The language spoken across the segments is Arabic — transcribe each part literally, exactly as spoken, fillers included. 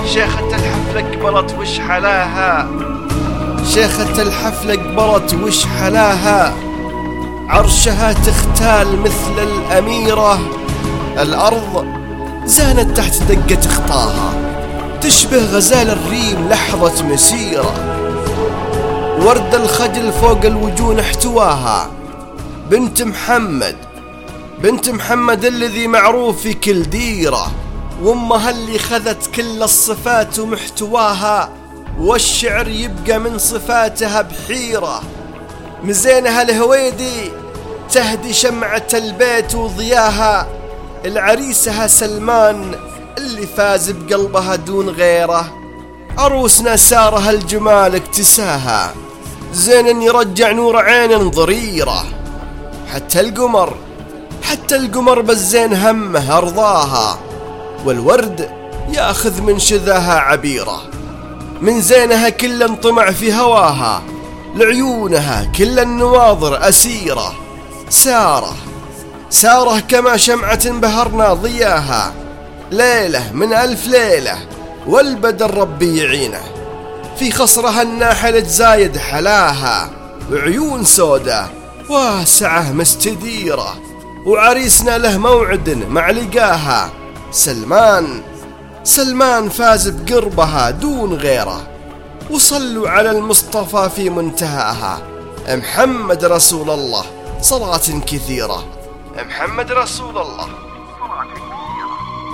شيخة الحفلة قبلت وش حلاها، شيخة الحفلة قبلت وش حلاها، عرشها تختال مثل الأميرة، الأرض زانت تحت دقة خطاها، تشبه غزال الريم لحظة مسيرة، ورد الخجل فوق الوجون احتواها، بنت محمد بنت محمد الذي معروف في كل ديرة، وامها اللي خذت كل الصفات ومحتواها، والشعر يبقى من صفاتها بحيرة، مزينها الهويدي تهدي شمعة البيت وضياها، العريسها سلمان اللي فاز بقلبها دون غيره، عروسنا سارها الجمال اكتساها، زين يرجع نور عين ضريرة، حتى القمر حتى القمر بالزين همه أرضاها، والورد ياخذ من شذاها عبيرة، من زينها كل انطمع في هواها، لعيونها كل النواظر أسيرة، سارة سارة كما شمعة بهرنا ضياها، ليلة من ألف ليلة والبدر ربي يعينه، في خصرها الناحل تزايد حلاها، وعيون سودة واسعة مستديرة، وعريسنا له موعد مع لقاها، سلمان سلمان فاز بقربها دون غيره، وصلوا على المصطفى في منتهاها، محمد رسول الله صلاة كثيرة، محمد رسول الله صلاة كثيرة.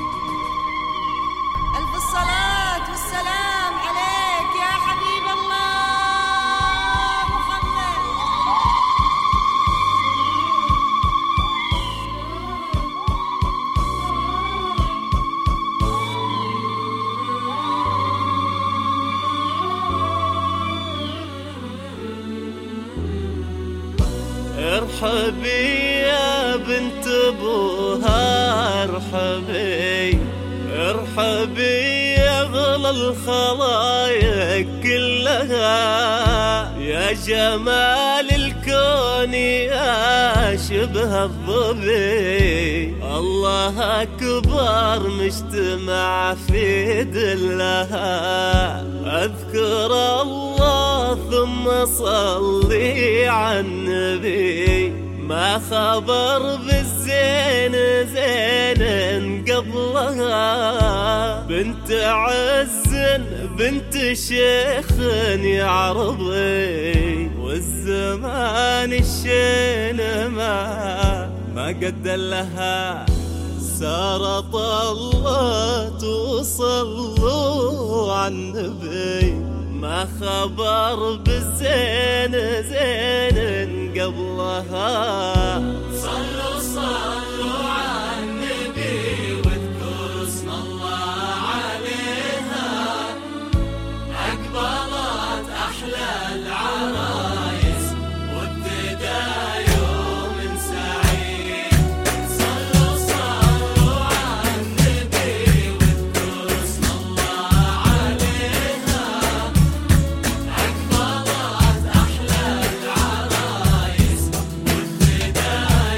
ألف الصلاة والسلام عليك يا حبيب الله محمد. ارحبي يا بنت ابوها، ارحبي ارحبي يا غلا الخلايق كلها، يا جمال الكون يا شبه الظبي، الله اكبر مجتمع في دلها، اذكر الله ثم صلي على النبي، ما خبر بالزين زين قبلها، بنت عز بنت شيخ يا عربي، والزمان الشين ما ما قد لها، سارت الله توصلوا على النبي، ما خبر بالزين زين قبلها، صلوا صلوا على النبي واذكروا اسم الله عليها، أقبلت أحلى العرايس وابتدى يوم سعيد، صلوا صلوا على النبي واذكروا اسم الله عليها، أقبلت أحلى العرايس وابتدى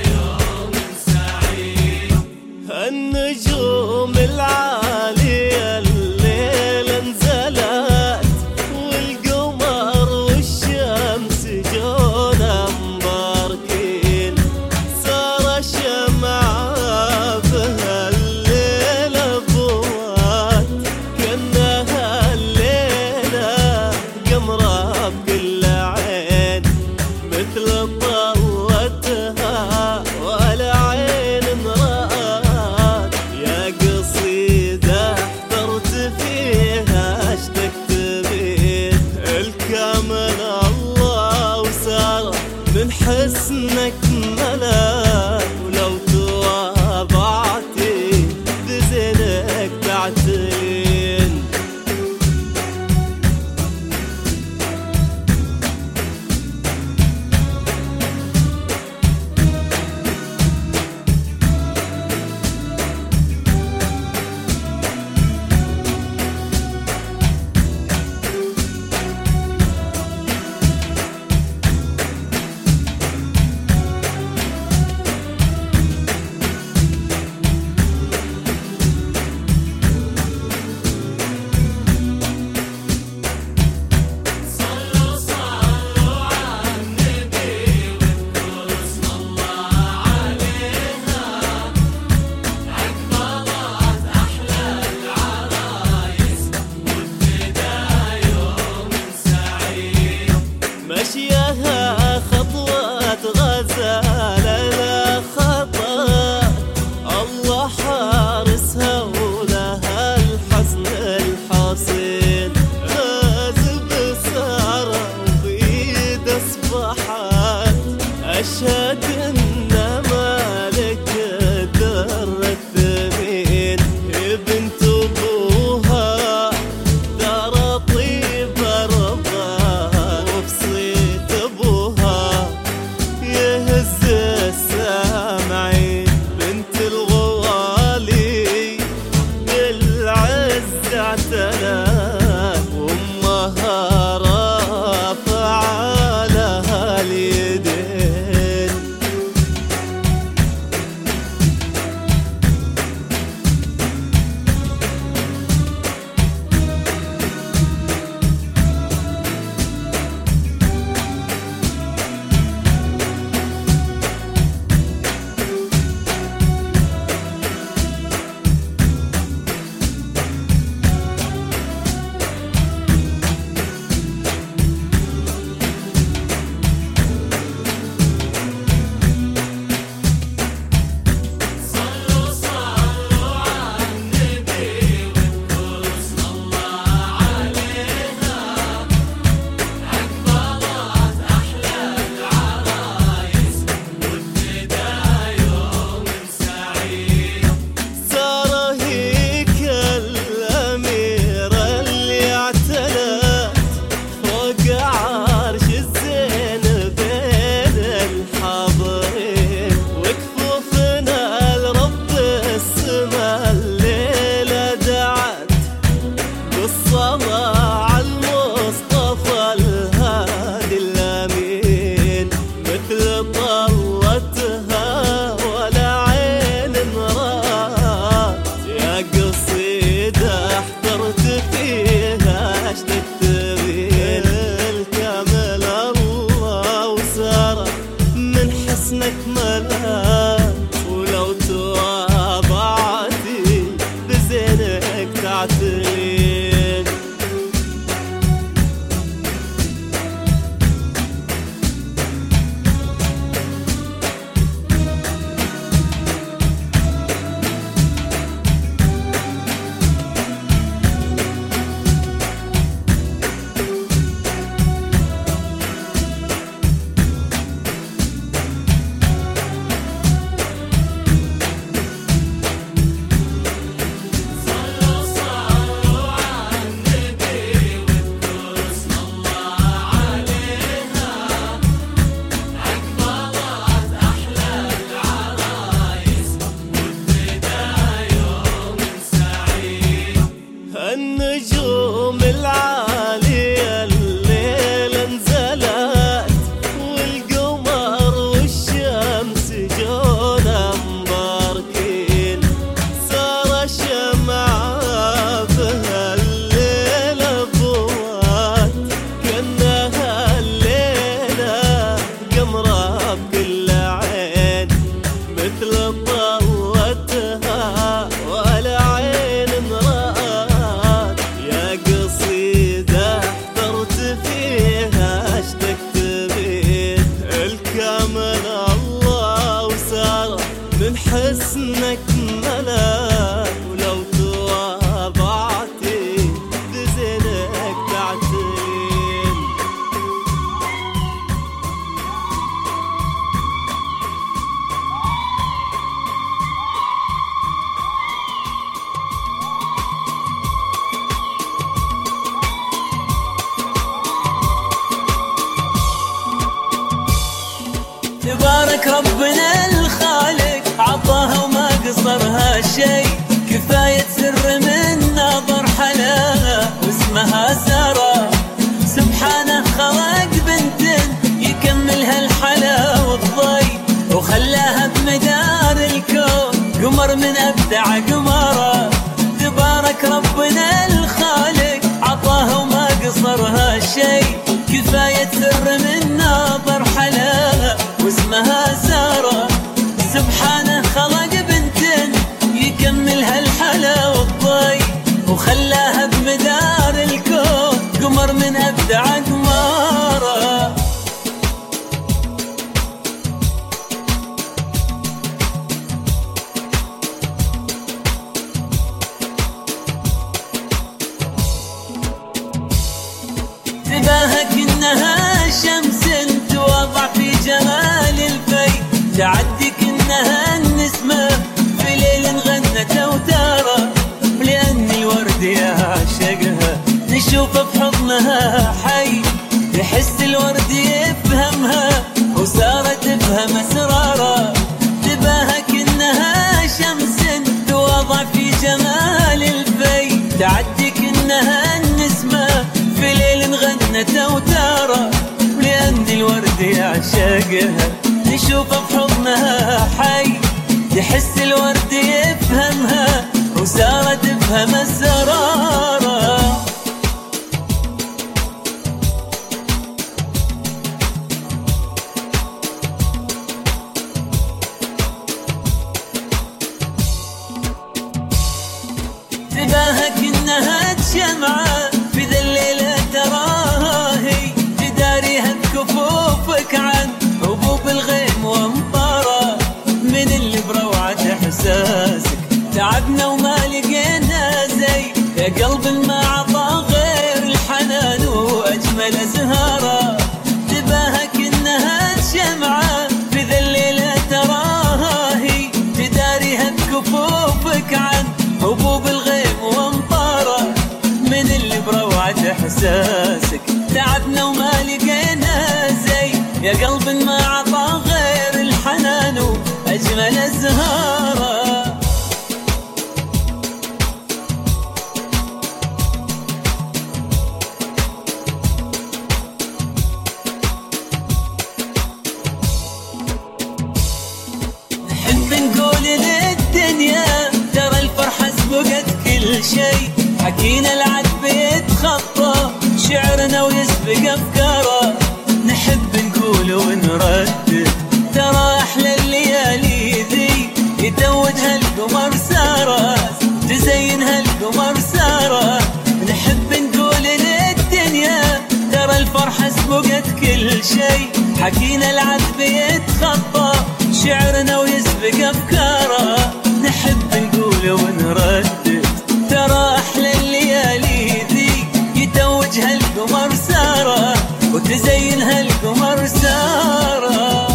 مثل طلتها ولا عين رأت، يا قصيدة احترت فيها اشتقت بيه الكامل الله وسارة من حسنك ملاك، ولو تواضعتي بزينك تعتين. تبارك ربنا الخالق عطاها وما قصرها شي، كفاية سر من نظر حلاها واسمها سارة. سبحانه خلق بنت يكملها الحلا والضي، وخلاها بمدار الكون قمر من أبدع قمرة. تبارك ربنا الخالق عطاها وما قصرها شي، كفاية سر من نظر حلاها واسمها سارة. سبحانه خلق بنت يكملها الحلا والضي، وخلاها بمدار الكون قمر من أبدع قمارة. تباهك إنها شمس توضع في جمال الفي، تعدك إنها النسمة في ليل غنت أوتارة. لأن الورد يعشقها نشوفه بحضنها حي، يحس الورد يفهمها وسارة تفهم أسرارها. تباهك إنها شمس توضع في جمال الفي، تعدك إنها النسمة في ليل غنت أوتارة. لأن الورد يعشقها نشوفه بحضنها حي، يحس الورد يفهمها وسارة تفهم أسرارها. تباهك إنها تشمعة في ذا الليلة تراها هي، تداريها بكفوفك عن هبوب الغيم وامطاره. من اللي بروعة إحساسك تعبنا وما لقينا زي، يا قلب ما عطى غير الحنان وأجمل زهارة. تباهك إنها شمعة في ذا الليلة تراها هي، تداريها بكفوفك عن هبوب الغيم وامطاره. من اللي بروعة إحساسك تعبنا وما لقينا زي، يا قلب ما عطى غير الحنان وأجمل زهارة. نحب نقول للدنيا ترى الفرحة سبقت كل شي، حكينا العذب يتخطى شعرنا ويسبق أفكاره. نحب نقول ونردد ترى أحلى الليالي ذي، يتوجها القمر سارة تزينها القمر سارة. نحب نقول للدنيا ترى الفرحة سبقت كل شي، حكينا العذب يتخطى شعرنا ويسبق أفكاره. نحب نقول ونردد ترى أحلى الليالي ذي، يتوجها القمر سارة وتزينها القمر سارة.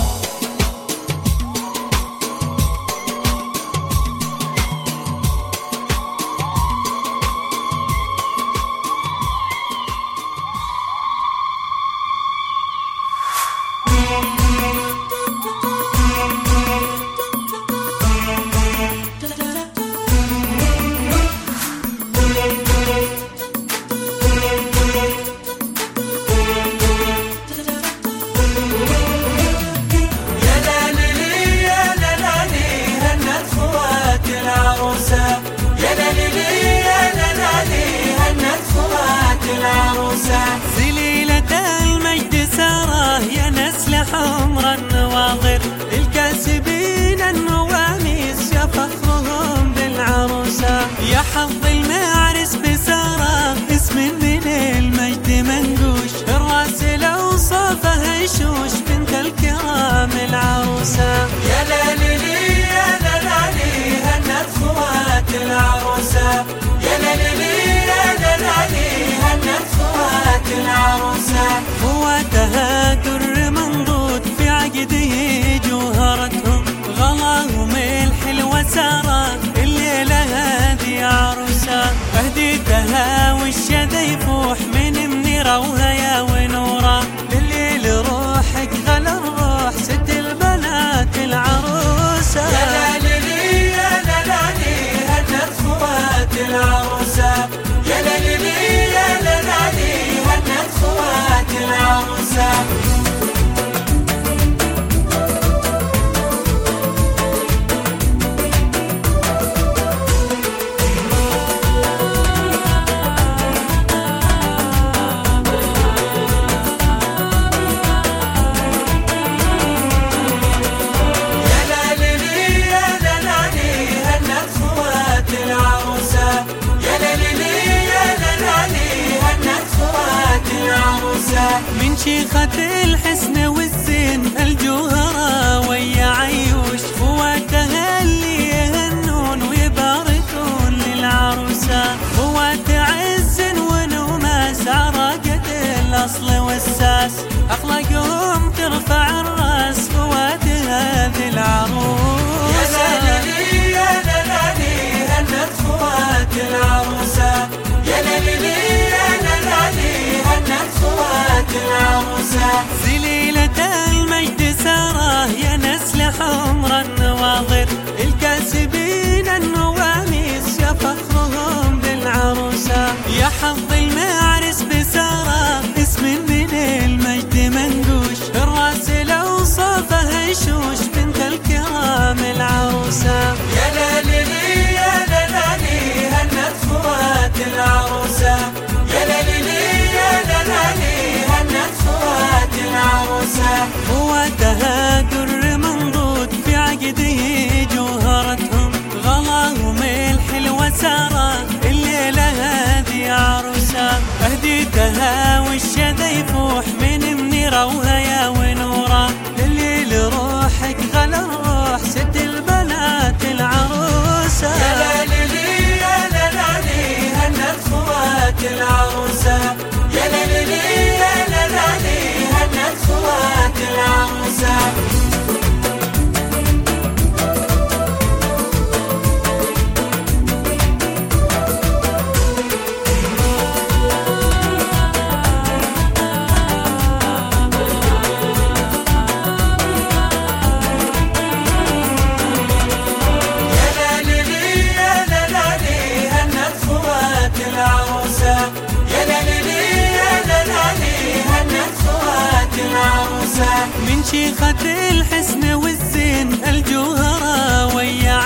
حظ المعرس بسارة اسم من المجد منقوش، الراس لو صافه يشوش بنت الكرام العروسة. يا لالي يا لالي هنت خوات العروسة، يا لالي يا لالي هنت خوات العروسة. خواتها در منضود في عقده جوهرتهم، غلا وملح الوسارة الليلة هذه عروسة. أهديتها والشذا يفوح من منيرة وهيا ونورة، بالليل روحك غلا الروح ست البنات العروسة. يا لالي يا لالي هنت خوات العروسة، يا لالي يا لالي هنت خوات العروسة. من شيخة الحسن والزين الجوهرة ويا عيوش، خواتها اللي يهنون ويباركون للعروسة. خوات عز ونوماس عراقة الأصل والساس، أخلاقهم ترفع الراس خوات هذه العروسة. يا لالي يا لالي هنت خوات العروسة، يا لالي يا لالي هنت خوات العروسة. زليلة المجد سارة يا نسل حمر النواظر، الكاسبين النواميس يا فخرهم بالعروسة. يا حظ المعرس بسارة اسم من المجد منقوش، الراس لو صافه يشوش بنت الكرام العروسة. يا لالي يا لالي هنت خوات العروسة، يا لالي يا لالي هنت خوات العروسة. خواتها در منضود في عقده جوهرتهم، غلا وملح الوسارة الليلة هذه عروسة. أهديتها والشذا يفوح من منيرة وهيا ونورة، الليل روحك غلا الروح ست البنات العروسة. يا لالي يا لالي هنت خوات العروسة، يا لالي يا لالي هنت خوات العروسة. من شيخة الحسن والزين الجوهرة ويا